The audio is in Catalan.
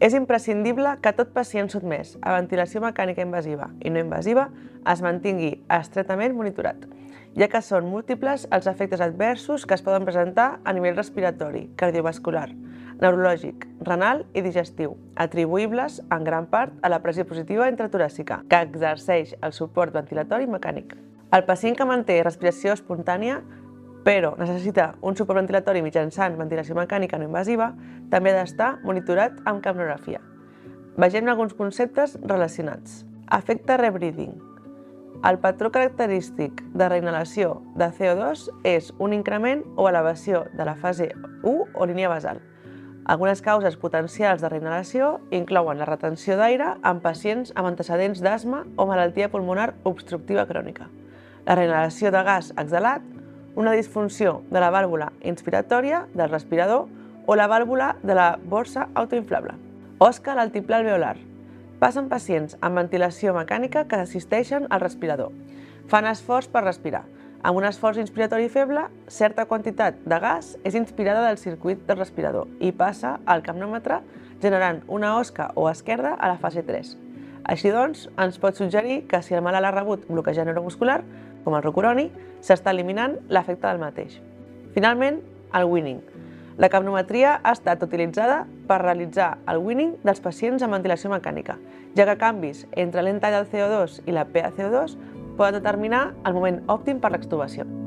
És imprescindible que tot pacient sotmès a ventilació mecànica invasiva i no invasiva es mantingui estretament monitorat, ja que són múltiples els efectes adversos que es poden presentar a nivell respiratori, cardiovascular, neurològic, renal i digestiu, atribuïbles en gran part a la pressió positiva intratoràcica, que exerceix el suport ventilatori mecànic. El pacient que manté respiració espontània però necessita un suport ventilatori mitjançant ventilació mecànica no invasiva, també ha d'estar monitorat amb capnografia. Vegem alguns conceptes relacionats. Efecte rebreathing. El patró característic de reinhalació de CO2 és un increment o elevació de la fase 1 o línia basal. Algunes causes potencials de reinhalació inclouen la retenció d'aire en pacients amb antecedents d'asma o malaltia pulmonar obstructiva crònica, la reinhalació de gas exhalat, una disfunció de la vàlvula inspiratòria del respirador o la vàlvula de la borsa autoinflable. Osca l'altiplà alveolar. Passen pacients amb ventilació mecànica que assisteixen al respirador. Fan esforç per respirar. Amb un esforç inspiratori feble, certa quantitat de gas és inspirada del circuit del respirador i passa al capnòmetre generant una osca o esquerda a la fase 3. Així doncs, ens pot suggerir que si el malalt ha rebut bloqueig neuromuscular, com el rocuroni, s'està eliminant l'efecte del mateix. Finalment, el weaning. La capnometria ha estat utilitzada per realitzar el weaning dels pacients amb ventilació mecànica, ja que canvis entre l'entall del CO2 i la PaCO2 poden determinar el moment òptim per l'extubació.